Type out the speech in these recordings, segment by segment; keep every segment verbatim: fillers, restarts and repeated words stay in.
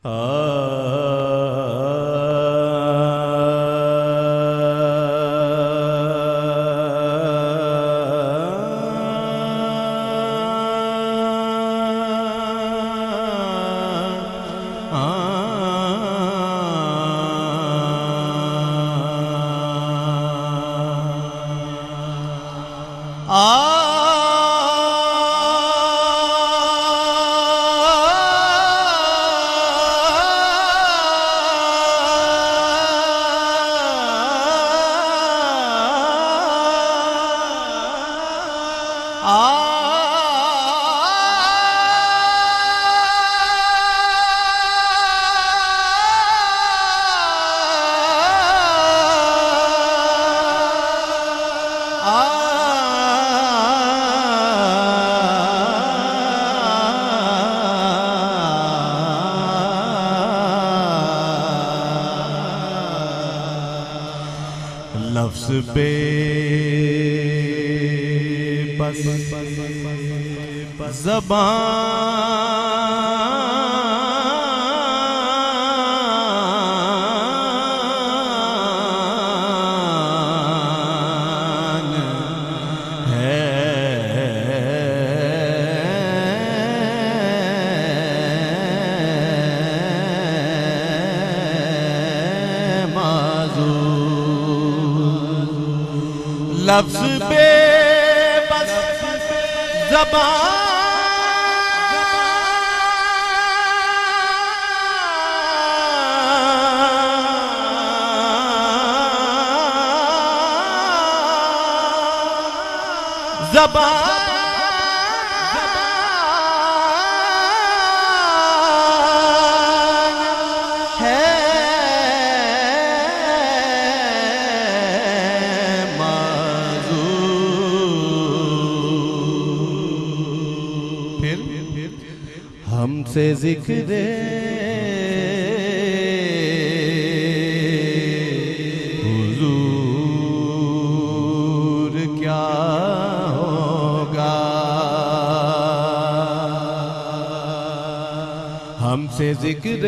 لفظ بے بس زبان ہے لفظ بے بس زبان زبان ہم سے ذکر حضور کیا ہوگا، ہم سے ذکر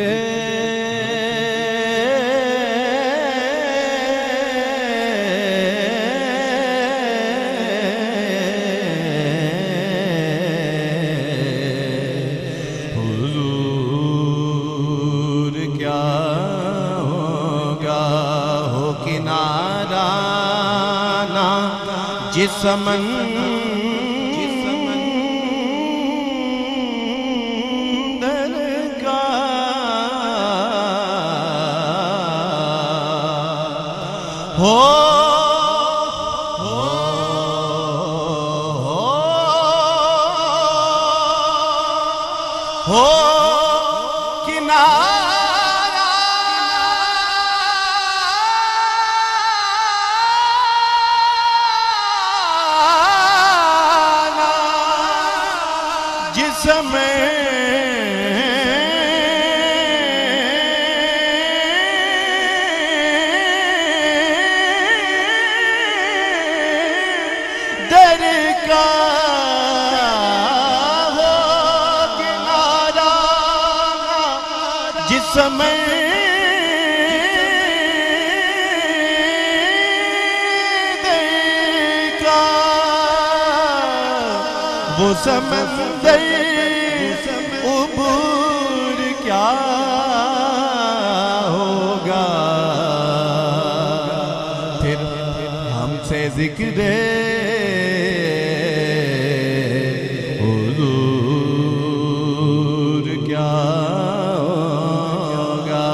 جس سمندر کا ہو ہو کنارہ جس میں در کا ہو کنارہ، جس میں در کا وہ سمندر عبور کیا ہوگا، پھر ہم سے ذکر حضور کیا ہوگا۔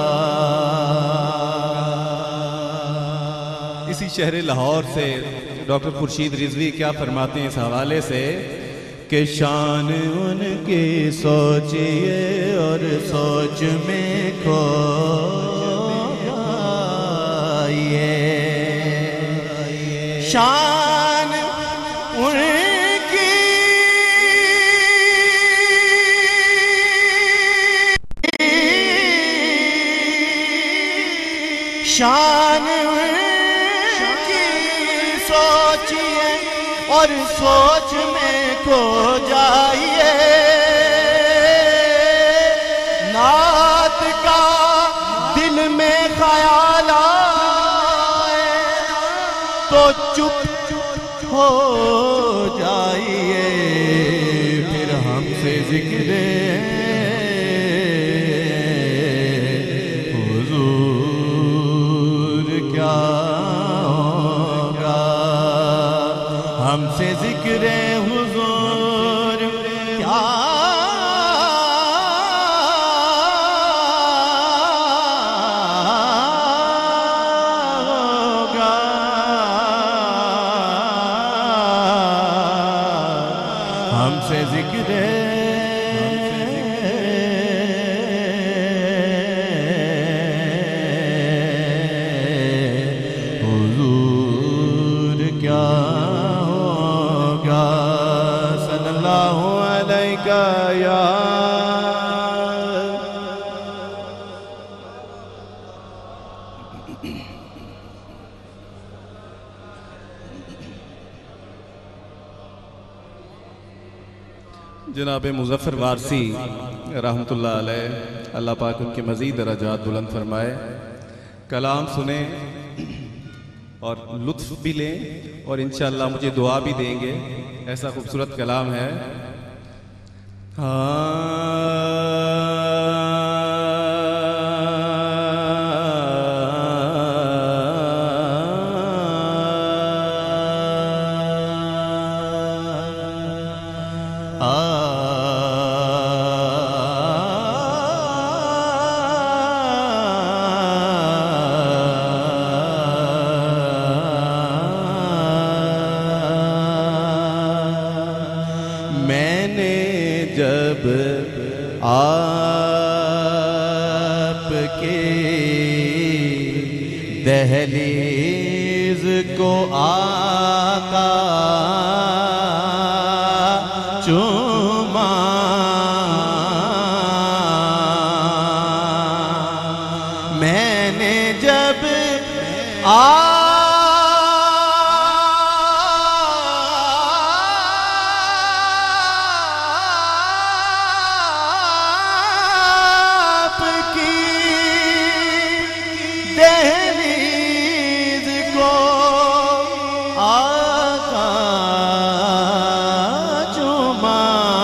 اسی شہر لاہور سے ڈاکٹر خورشید رضوی کیا فرماتے ہیں اس حوالے سے کہ شان ان کی سوچئے اور سوچ میں کھوئے، شان ان کی شان ان کی سوچئے اور سوچ میں کھو جائیے، نعت چپ ہو جائیے، پھر ہم سے ذکر حضور کیا ہوگا، ہم سے ذکر حضور کیا ہوگا، ہم سے ذکر حضور کیا ہوگا، صلی اللہ علیہ یا جناب مظفر وارسی رحمت اللہ علیہ، اللہ پاک ان کے مزید درجات بلند فرمائے۔ کلام سنیں اور لطف بھی لیں اور انشاءاللہ مجھے دعا بھی دیں گے، ایسا خوبصورت کلام ہے۔ میں نے جب آپ کے دہلیز کو آقا چوما، میں نے جب آپ دہلیز کو آقا چوما،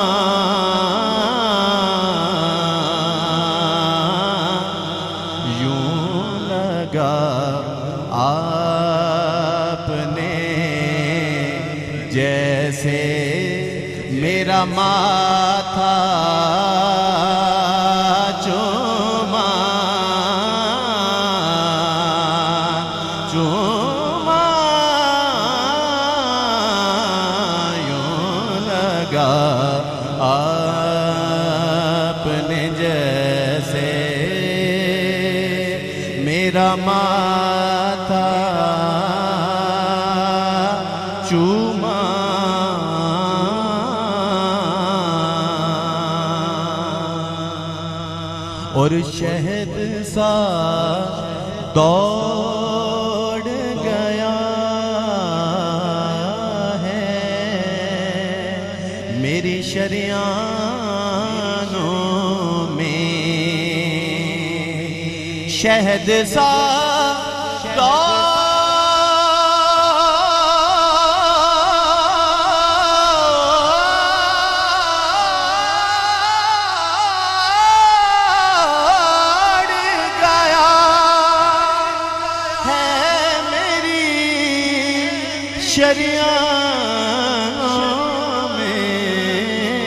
یوں لگا آپ نے جیسے میرا ماتھا چوما، چوما یوں لگا آپ نے جیسے میرا ماتھا چوما، اور شہد سا دوڑ گیا ہے میری شریانوں میں، شہد سا دوڑ شریانوں میں،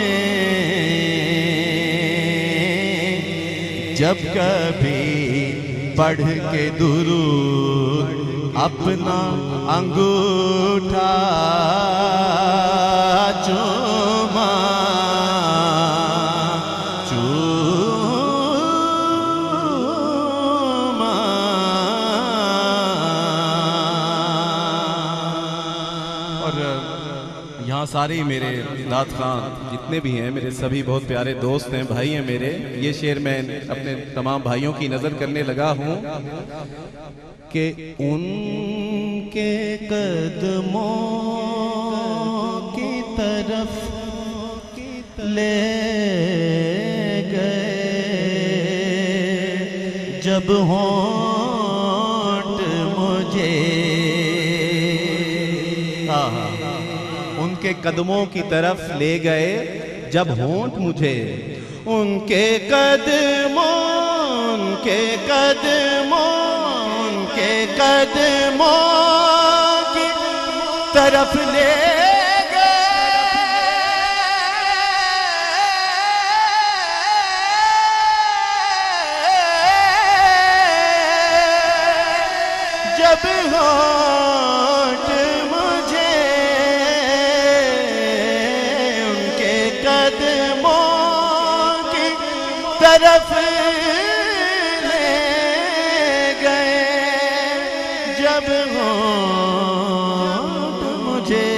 جب کبھی پڑھ کے درود اپنا انگوٹھا چوما، چوما یہاں سارے میرے داد خان جتنے بھی ہیں میرے سبھی بہت پیارے دوست ہیں، بھائی ہیں میرے۔ یہ شعر میں اپنے تمام بھائیوں کی نظر کرنے لگا ہوں کہ ان کے قدموں کی طرف لے گئے جب ہونٹ مجھے کے قدموں کی طرف لے گئے جب ہونٹ مجھے، ان کے قدموں ان کے قدموں ان کے قدموں کی طرف لے جب ہونٹ مجھے ان کے قدموں کی طرف لے گئے، جب ہونٹ مجھے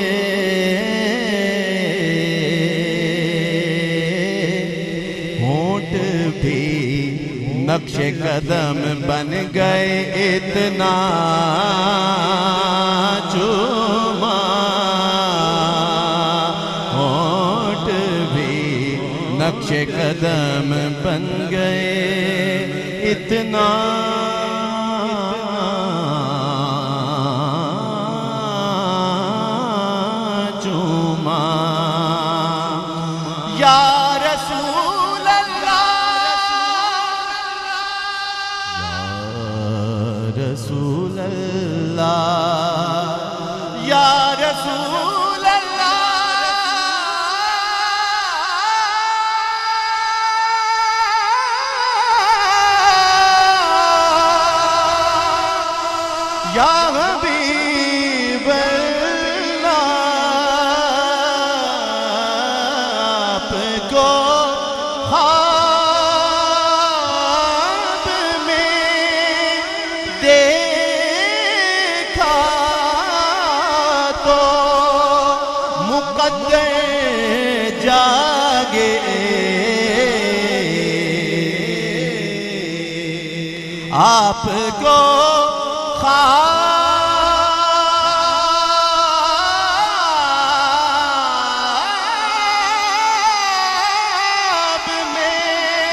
ہونٹ بھی نقش قدم بن گئے، اتنا چوما ہونٹ بھی نقش قدم بن گئے، اتنا چوما یا رسول رسول اللہ یا رسول اللہ یا حبیب اللہ، آپ کو خواب میں دیکھا تو مقدر جاگے، آپ کو خواب میں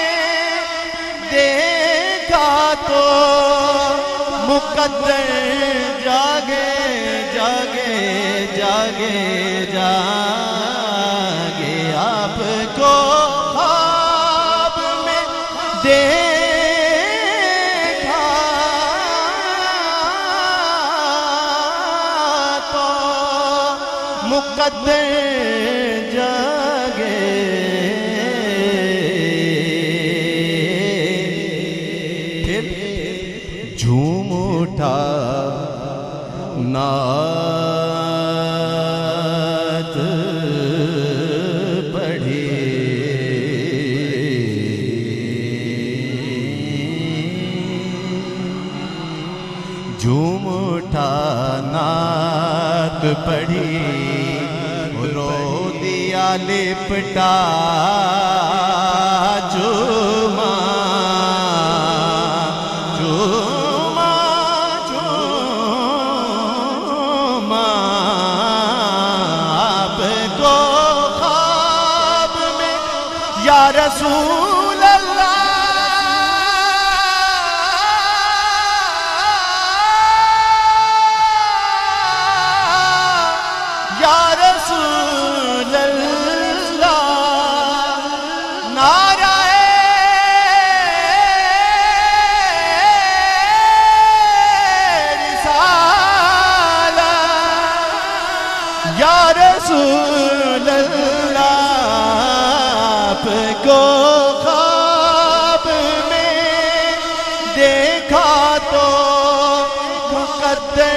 دیکھا تو مقدر جاگے جاگے جاگے جاگے، آپ کو خواب میں دیکھا تو مقدر جاگے، پھر جھوم اٹھا نعت پڑھی، جھوم اٹھا نعت پڑھی، رو دیا لپٹا چوما چوما چوما، آپ کو خواب میں یا رسول اللہ یا رسول اللہ، نعرہ رسالت یا رسول اللہ، آپ کو خواب میں دیکھا تو مقدر